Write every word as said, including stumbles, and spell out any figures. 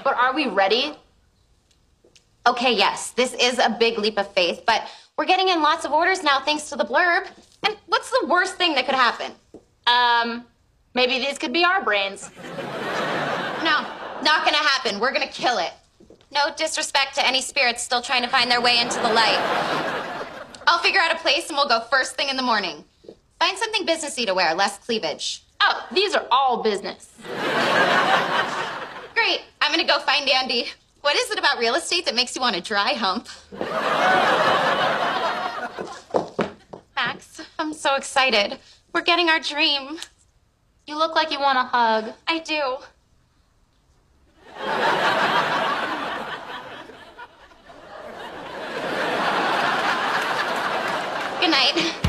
but are we ready? Okay, yes, this is a big leap of faith, but we're getting in lots of orders now thanks to the blurb. And what's the worst thing that could happen? Um, maybe these could be our brains. No, not gonna happen. We're gonna kill it. No disrespect to any spirits still trying to find their way into the light. I'll figure out a place and we'll go first thing in the morning. Find something businessy to wear, less cleavage. Oh, these are all business. Great, I'm gonna go find Andy. What is it about real estate that makes you want to dry hump? Max, I'm so excited. We're getting our dream. You look like you want a hug. I do. Good night.